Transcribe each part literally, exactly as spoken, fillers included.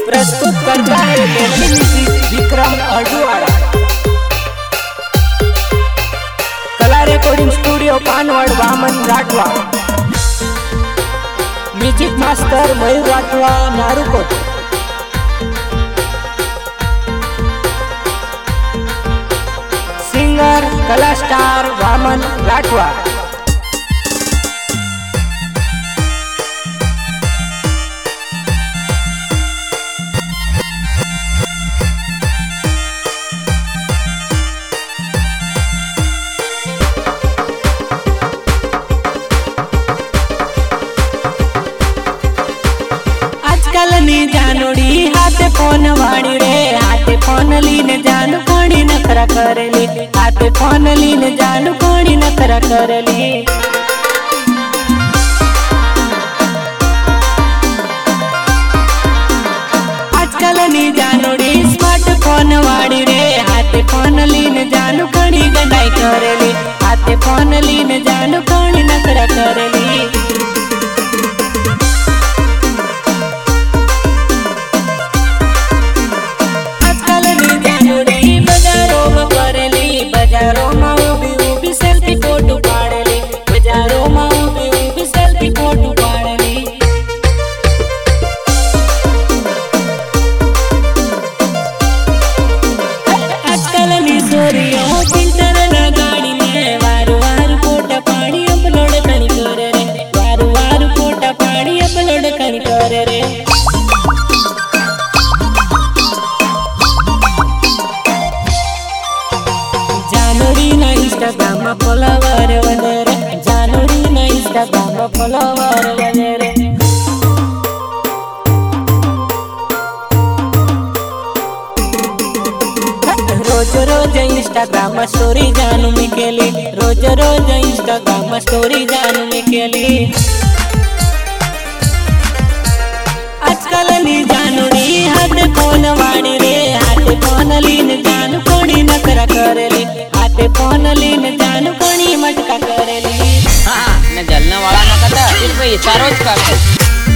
प्रस्तुत करता है Vikram Aduwada. Kala recording studio Panwad Vaman Rathwa. Music master Mayur Rathwa Narukot. Singer Kala star Vaman Rathwa. जानोड़ी हाथे फोन वाड़ी रे, हाथे फोन लीने जानू कोणी नखरा करली, हाथे फोन लीने जानू कोणी नखरा करली। आजकल नी जानोड़ी स्मार्टफोन वाड़ी रे, हाथे फोन लीने जानू कोणी गंडाई करली, हाथे फोन लीने जानू कोणी नखरा करली। इंस्टाग्राम फॉलोवर वगैरे, जानोड़ी ना इंस्टाग्राम फॉलोवर वगैरे। रोज रोज इंस्टाग्राम स्टोरी जानू में केली, रोज रोज इंस्टाग्राम स्टोरी जानू में केली। आजकल नी जानोड़ी हाथे फोन वाड़ी रे, हाथे फोन लीन जानू कोणी नखरा करली, हाथे फोन लीन जानू कोणी मटका करली। हाँ न जलने वाला न कदा सिर्फ इशारों च करते।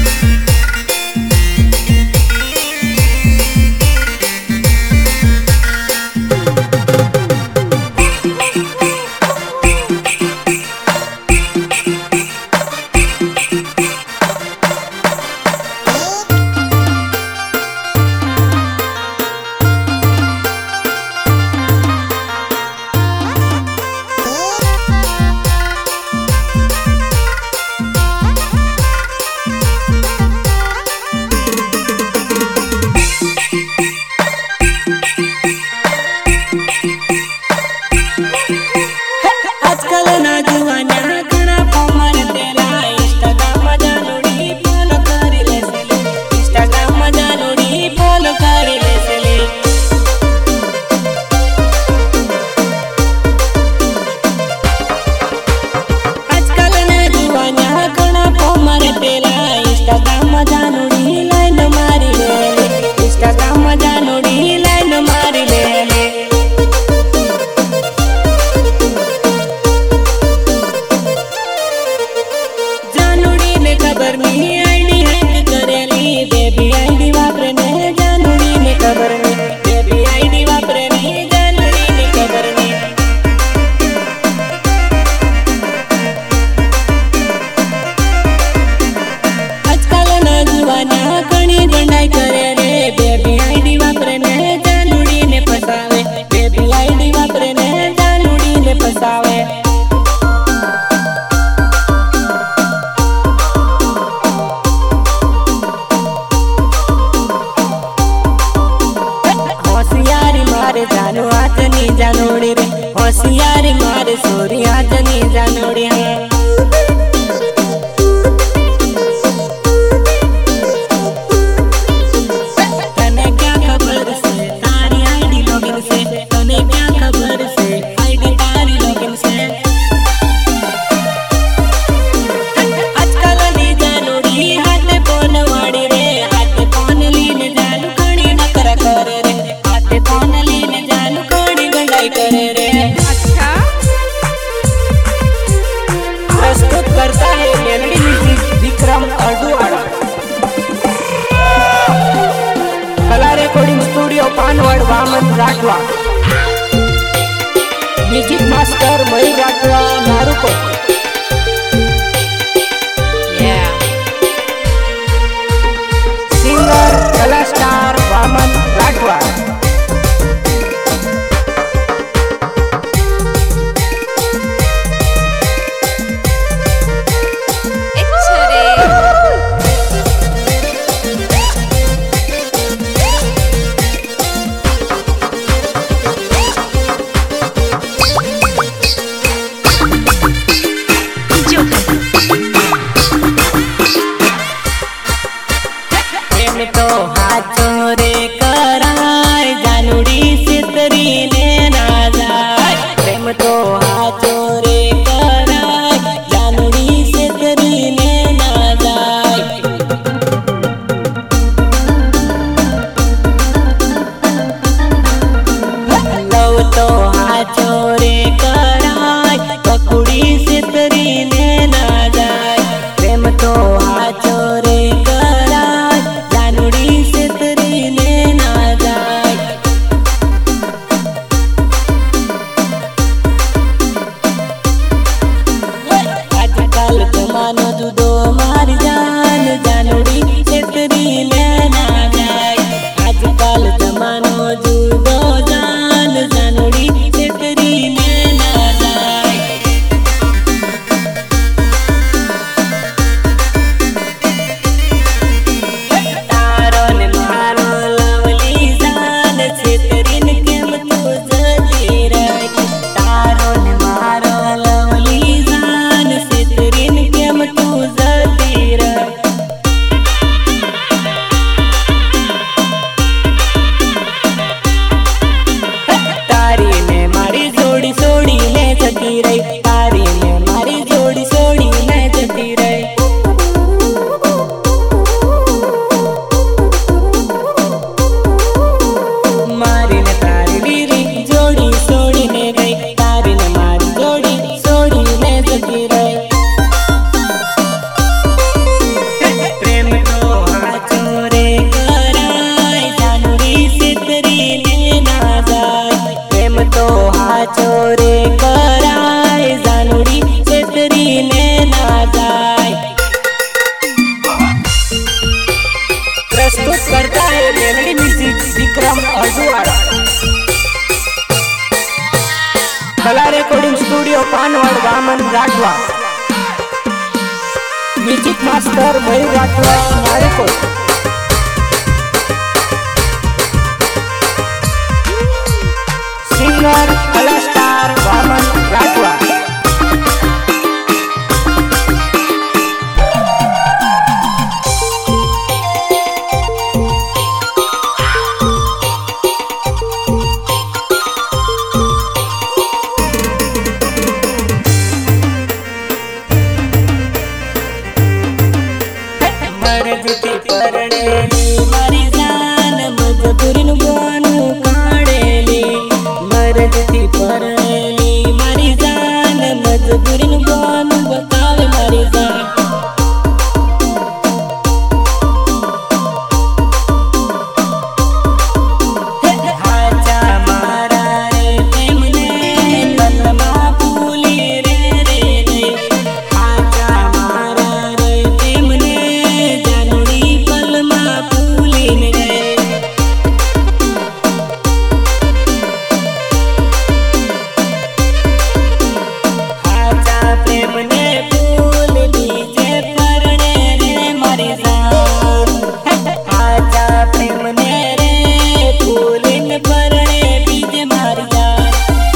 जानू आजनी जानोड़ी रे, होशियारी मारे सोरी आजनी जानोड़ी है। तने क्या खबर से तारी आईडी लॉगिन से, तने क्या खबर से आईडी तारी लॉगिन से। आजकल नी जानोड़ी हाथे फोन वाड़ी रे, हाथे फोन लीने जानू कोणी नखरा करे रे, हाथे फोन लीने जानू कोणी गंडाई करे रे। अच्छा Panwad Vaman Rathwa. Music master Mayur Rathwa Naruko. Singer Kala star Vaman Rathwa. तो हाथो रे कराय जानुड़ी सितरी ने ना जाय। प्रेम तो हाथो रे कराय जानुड़ी सितरी ने ना जाय। लव तो हाथो रे कराय पकुड़ी सितरी ने ना जाय। प्रेम तो हाथो रे मानो जुदो मार जान जानुड़ी सितरी ने ना जाय। आजकल जमानो जुदो जान जानुड़ी सितरी ने ना जाय। तारो ने मारो लवली जान सितरीन केम तू जती रही। तारो ने मारो लवली जान सितरीन तू जती रही। तारी ने मारी जोड़ी सोड़ी ले जती रही। तारी ने मारी जोड़ी सोड़ी ले जती रही। मारी ने तारी लीरी जोड़ी सोड़ी ने गई। तारी ने मारी जोड़ी सोड़ी ले जती रही। चोरे कराय जानुड़ी सितरी ने ना जाय। प्रस्तुत करता है melody music Vikram Ajwada. Kala recording studio Panwad Vaman Rathwa. Music master Mayur Rathwa Naruko. Singer Kala star Vaman Rathwa. मर्जी परणेली मारी जान मजबूरीन गाणू काढेली। मर्जी परणेली मारी जान मजबूरीन गाणू बतावे मारी जान। हाचा मारा रे प्रेमने पलमा फुली रे रे रे। हाचा मारा रे प्रेमने जानुड़ी पलमा फुलीन रे। हाचा प्रेमने फूल बीजे परणे रे मारी जान। हाचा प्रेमने रे फूलिन परणे बीजे मारी जान।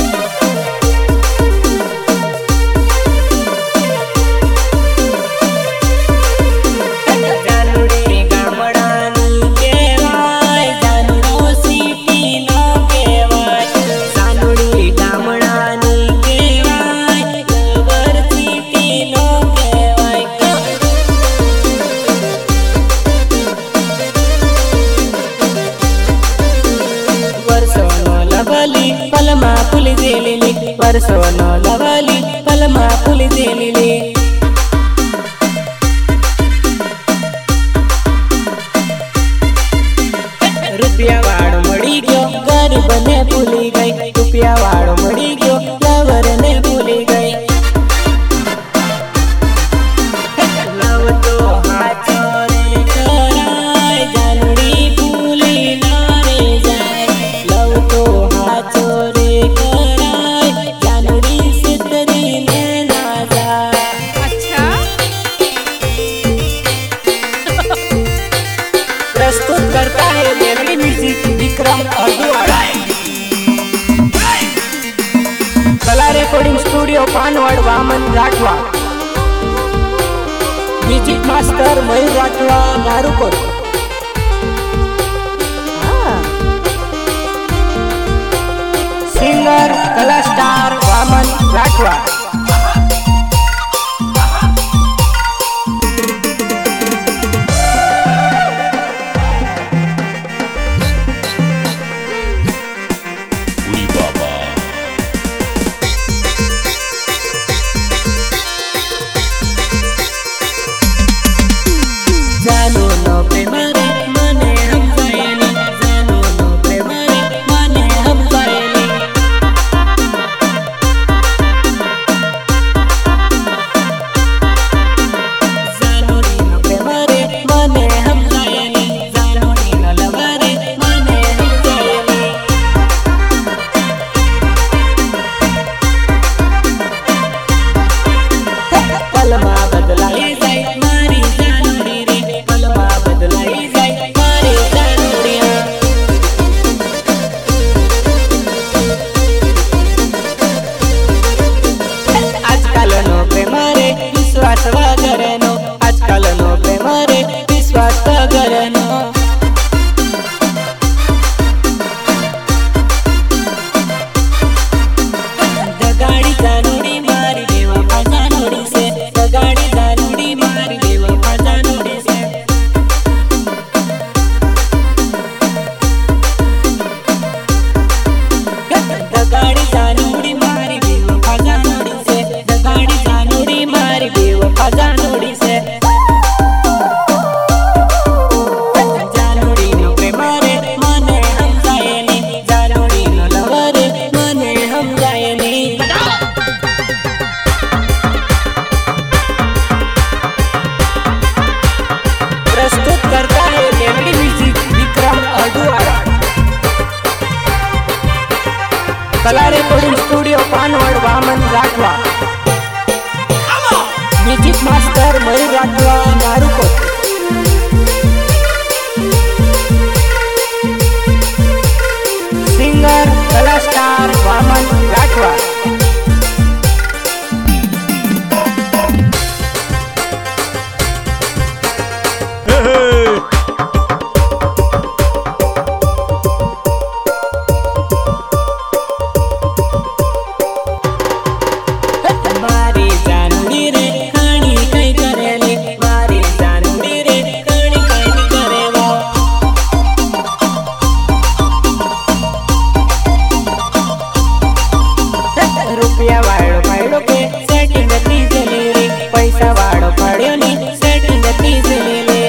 जानुड़ी गामडानी केवाय जानुड़ो सिटी नो केवाय। जानुड़ी गामडानी केवाय लवर सिटी नो केवाय। वर्षोनो लवली पलमा फुली देलेली। वर्षोनो लवली पलमा फुली देलेली। रुपया वाड़ मड़ी गयो ને ભૂલી ગઈ, રૂપિયા વાળો મળી ગયો લવર ને ભૂલી ગઈ. લવ તો હાચો રે કરાય, જાનુડી ભૂલી ના રે જાય. લવ તો હાચો રે કરાય, જાનુડી સિદ્ધરી ને ના જાય. प्रस्तुत करता है melody music Vikram Aduwada. Kala recording studio Panwad Vaman Rathwa. Music master Mayur Rathwa Narukot. Singer Kala star Vaman Rathwa. जानो नो प्रेम रे मने हम जायनी, जानो नो प्रेम रे मने हम जायनी. जानुडी नो प्रेम रे मने हम जायनी, जानुडी नो लव रे मने हम जायनी. पलमा बदलाई जाय मारी जानुडी रे, पलमा बदलाई जाय मारी जानुडिया. आजकाल नो प्रेम रे विश्वास वगरनो, आजकाल नो प्रेम रे विश्वास वगरनो. दगाड़ी जानुडी मारी बेवफा जानुडी से, दगाड़ी जानुडी मारी बेवफा जानुडी से. दगाड़ी जानुडी मारी बेवफा जानुडी से, दगाड़ी जानुडी मारी बेवफा जानुडी से. जानुडी नो प्रेम रे मने हम जायनी, जानुडी नो लव रे मने हम जायनी. प्रस्तुत करता है melody music Vikram Aduwada. Kala recording studio Panwad Vaman Rathwa. Music master Mayur Rathwa Narukot. Singer Kala star Vaman Rathwa. मारी जानुडी रे खाणी कई करेली, मारी जानुडी रे खाणी कई करेवा. रुपया वाळो पाडो के सेटिंग ती जली रे, पैसा वाळो पाड्यो नी सेटिंग ती जली रे.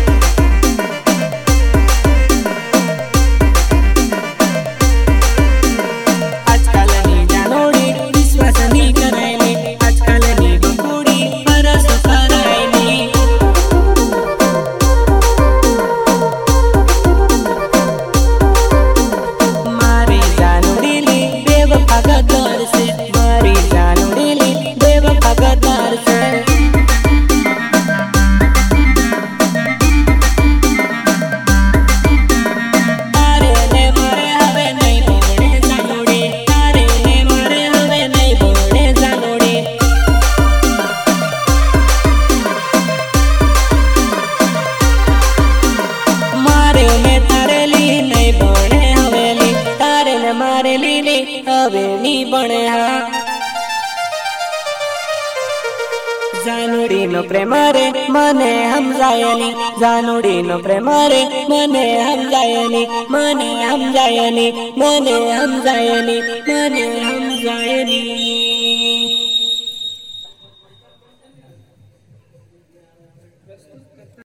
आजकाल नी जानुडी विश्वास नी करायली, आजकाल नी बकुडी परस करायली. मारी जानुडी ली बेवफा गद्दार से, मारी जानुडी ली बेवफा गद्दार से. तारे ने मारे हवे नहीं बोले जानुडी, तारे ने मारे हवे नहीं बोले जानुडी. मारे ने तारे ली नहीं बने हवेली, तारे ने मारे ली नहीं हवेली बने. हा जानुडी नो प्रेम रे मने हम जायनी, जानुडी नो प्रेम रे मने हम जायनी, मने हम जायनी, मने हम जायनी, मने हम जायनी.